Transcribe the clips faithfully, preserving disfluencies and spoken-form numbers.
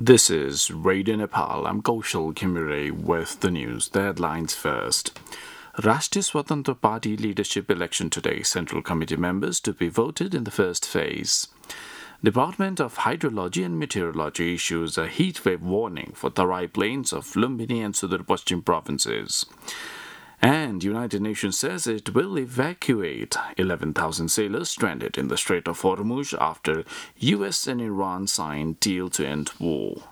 This is Radio Nepal. I'm Kaushal Khimire with the news. The headlines first. Rashtriya Swatantra Party leadership election today. Central Committee members to be voted in the first phase. Department of Hydrology and Meteorology issues a heat wave warning for Tarai Plains of Lumbini and Sudar Paschim provinces. And United Nations says it will evacuate eleven thousand sailors stranded in the Strait of Hormuz after U S and Iran signed deal to end war.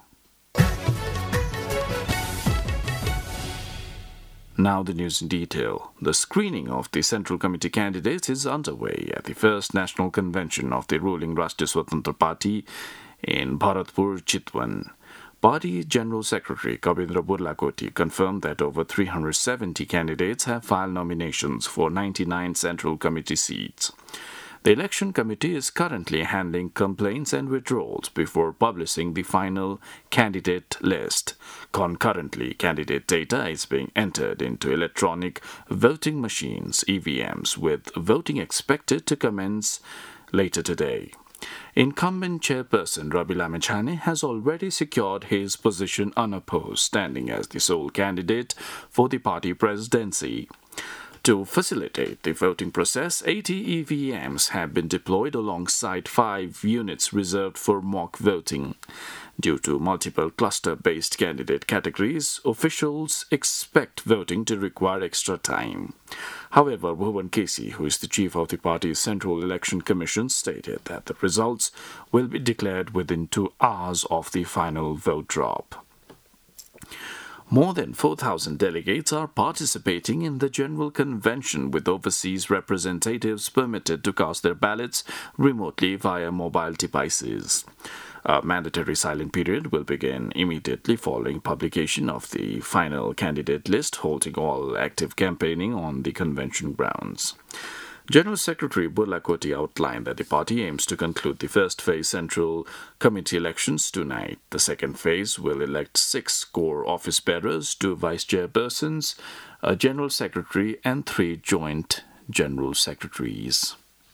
Now the news in detail. The screening of the Central Committee candidates is underway at the first national convention of the ruling Rashtriya Swatantra Party in Bharatpur, Chitwan. Party General Secretary Kabindra Burlakoti confirmed that over three hundred seventy candidates have filed nominations for ninety-nine Central Committee seats. The election committee is currently handling complaints and withdrawals before publishing the final candidate list. Concurrently, candidate data is being entered into electronic voting machines, E V Ms, with voting expected to commence later today. Incumbent chairperson Rabi Lamechhane has already secured his position unopposed, standing as the sole candidate for the party presidency. To facilitate the voting process, eighty E V Ms have been deployed alongside five units reserved for mock voting. Due to multiple cluster-based candidate categories, officials expect voting to require extra time. However, Bhuvan Kesi, who is the chief of the party's Central Election Commission, stated that the results will be declared within two hours of the final vote drop. More than four thousand delegates are participating in the General Convention, with overseas representatives permitted to cast their ballots remotely via mobile devices. A mandatory silent period will begin immediately following publication of the final candidate list, halting all active campaigning on the convention grounds. General Secretary Burlakoti outlined that the party aims to conclude the first phase Central Committee elections tonight. The second phase will elect six core office bearers, two vice chairpersons, a general secretary, and three joint general secretaries.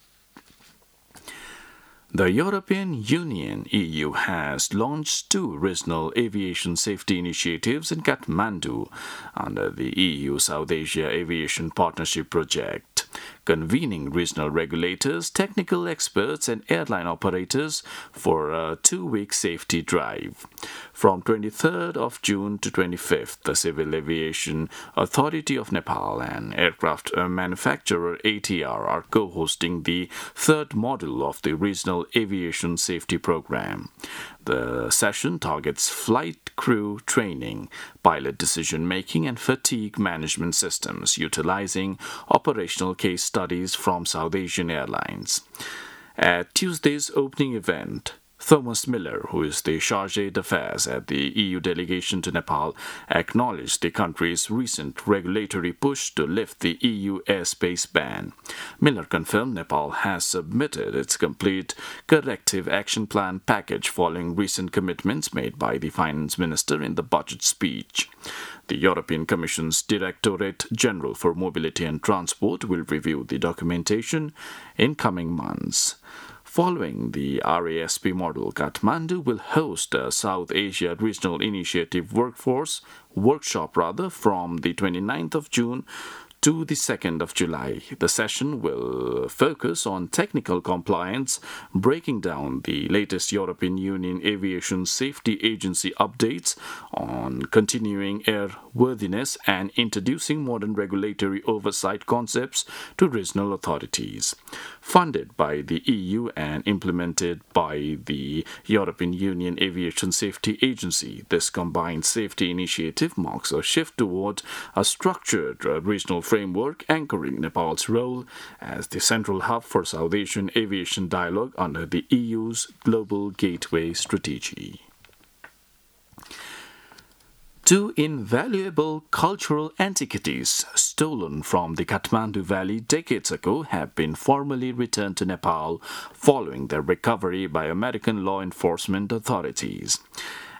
The European Union, E U, has launched two regional aviation safety initiatives in Kathmandu under the E U-South Asia Aviation Partnership Project, convening regional regulators, technical experts, and airline operators for a two-week safety drive. From twenty-third of June to twenty-fifth, the Civil Aviation Authority of Nepal and aircraft manufacturer A T R are co-hosting the third module of the Regional Aviation Safety Program. The session targets flight crew training, pilot decision-making, and fatigue management systems, utilizing operational case studies from South Asian airlines. At Tuesday's opening event, Thomas Miller, who is the Chargé d'Affaires at the E U delegation to Nepal, acknowledged the country's recent regulatory push to lift the E U airspace ban. Miller confirmed Nepal has submitted its complete corrective action plan package following recent commitments made by the finance minister in the budget speech. The European Commission's Directorate General for Mobility and Transport will review the documentation in coming months. Following the R A S P model, Kathmandu will host a South Asia Regional Initiative Workforce workshop rather from the twenty-ninth of June to the second of July. The session will focus on technical compliance, breaking down the latest European Union Aviation Safety Agency updates on continuing airworthiness and introducing modern regulatory oversight concepts to regional authorities. Funded by the E U and implemented by the European Union Aviation Safety Agency, this combined safety initiative marks a shift toward a structured uh, regional framework anchoring Nepal's role as the central hub for South Asian aviation dialogue under the E U's Global Gateway Strategy. Two invaluable cultural antiquities stolen from the Kathmandu Valley decades ago have been formally returned to Nepal following their recovery by American law enforcement authorities.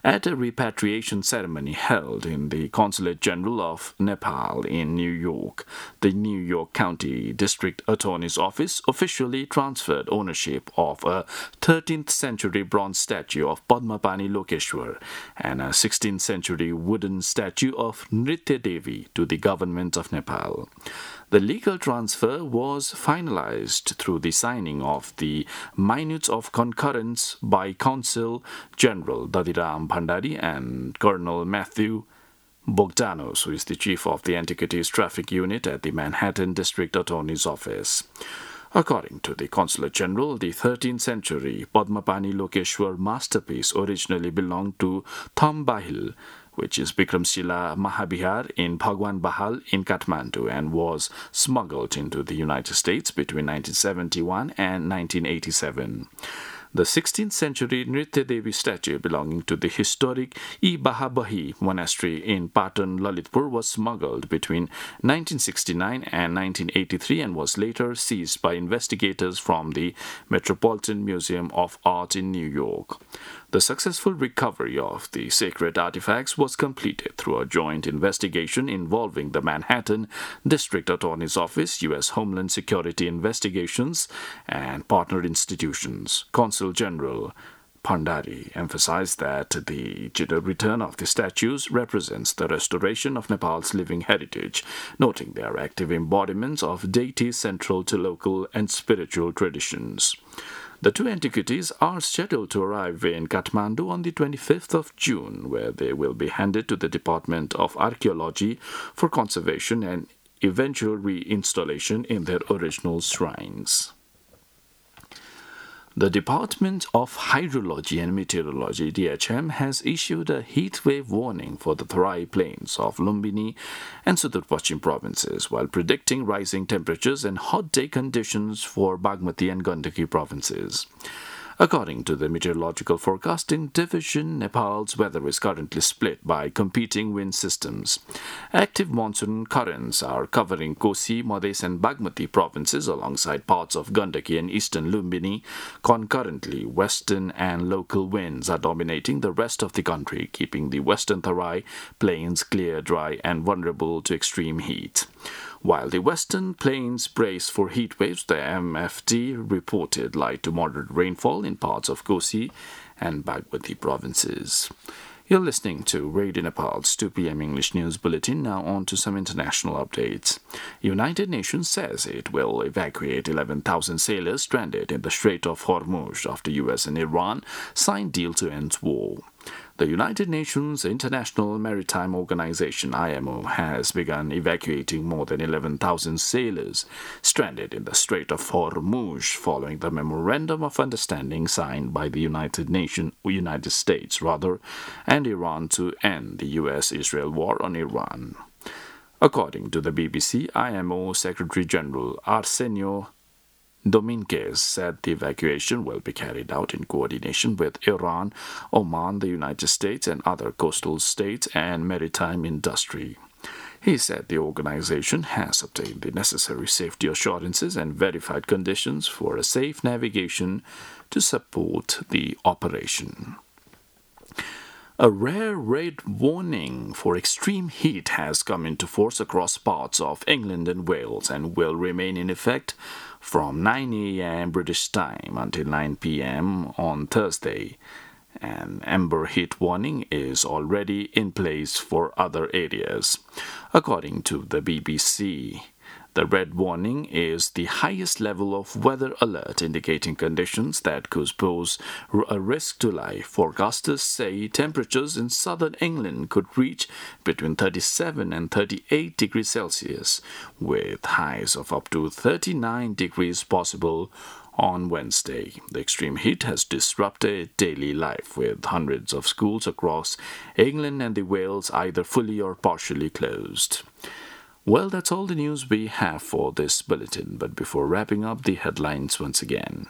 at a repatriation ceremony held in the Consulate General of Nepal in New York. The New York County District Attorney's Office officially transferred ownership of a thirteenth century bronze statue of Padmapani Lokeshwar and a sixteenth century wooden statue of Nritya Devi to the government of Nepal. The legal transfer was finalized through the signing of the Minutes of Concurrence by Consul General Dadiram Bhandari and Colonel Matthew Bogdanos, who is the chief of the Antiquities Traffic Unit at the Manhattan District Attorney's Office. According to the Consulate General, the thirteenth century Padmapani Lokeshwar masterpiece originally belonged to Thambahil, which is Bikramshila Mahabihar in Bhagwan Bahal in Kathmandu, and was smuggled into the United States between nineteen seventy-one and nineteen eighty-seven. The sixteenth century Nritya Devi statue belonging to the historic I Bahabahi monastery in Patan, Lalitpur was smuggled between nineteen sixty-nine and nineteen eighty-three and was later seized by investigators from the Metropolitan Museum of Art in New York. The successful recovery of the sacred artifacts was completed through a joint investigation involving the Manhattan District Attorney's Office, U S Homeland Security Investigations, and partner institutions. Consul General Bhandari emphasized that the return of the statues represents the restoration of Nepal's living heritage, noting they are active embodiments of deities central to local and spiritual traditions. The two antiquities are scheduled to arrive in Kathmandu on the twenty-fifth of June, where they will be handed to the Department of Archaeology for conservation and eventual reinstallation in their original shrines. The Department of Hydrology and Meteorology, D H M, has issued a heat wave warning for the Tarai plains of Lumbini and Sudur Pachim provinces, while predicting rising temperatures and hot day conditions for Bagmati and Gandaki provinces. According to the Meteorological Forecasting Division, Nepal's weather is currently split by competing wind systems. Active monsoon currents are covering Kosi, Madhes and Bagmati provinces alongside parts of Gandaki and eastern Lumbini. Concurrently, western and local winds are dominating the rest of the country, keeping the western Tarai plains clear, dry and vulnerable to extreme heat. While the western plains brace for heat waves, the M F D reported light to moderate rainfall in parts of Kosi and Bagmati provinces. You're listening to Radio Nepal's two p.m. English News Bulletin. Now on to some international updates. United Nations says it will evacuate eleven thousand sailors stranded in the Strait of Hormuz after U S and Iran signed deal to end war. The United Nations International Maritime Organization, I M O, has begun evacuating more than eleven thousand sailors stranded in the Strait of Hormuz following the Memorandum of Understanding signed by the United Nations, United States rather, and Iran to end the U S Israel war on Iran. According to the B B C, I M O Secretary General Arsenio Dominguez said the evacuation will be carried out in coordination with Iran, Oman, the United States, and other coastal states and maritime industry. He said the organization has obtained the necessary safety assurances and verified conditions for a safe navigation to support the operation. A rare red warning for extreme heat has come into force across parts of England and Wales and will remain in effect from nine a.m. British time until nine p.m. on Thursday. An amber heat warning is already in place for other areas. According to the B B C, the red warning is the highest level of weather alert indicating conditions that could pose a risk to life. Forecasters say temperatures in southern England could reach between thirty-seven and thirty-eight degrees Celsius, with highs of up to thirty-nine degrees possible on Wednesday. The extreme heat has disrupted daily life, with hundreds of schools across England and the Wales either fully or partially closed. Well, that's all the news we have for this bulletin, but before wrapping up, the headlines once again.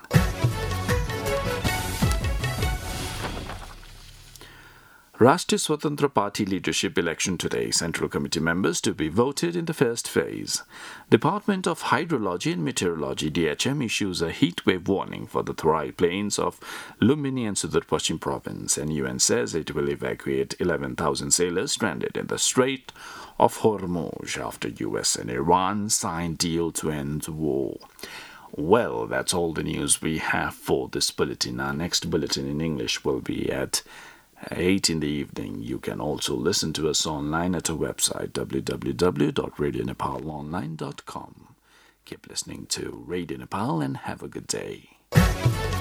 Rashtriya Swatantra Party leadership election today. Central Committee members to be voted in the first phase. Department of Hydrology and Meteorology D H M issues a heat wave warning for the Tarai plains of Lumbini and Sudur Pashchim province. N U N says it will evacuate eleven thousand sailors stranded in the Strait of Hormuz after U S and Iran signed deal to end war. Well, that's all the news we have for this bulletin. Our next bulletin in English will be at eight in the evening. You can also listen to us online at our website w w w dot radio nepal online dot com. Keep listening to Radio Nepal and have a good day.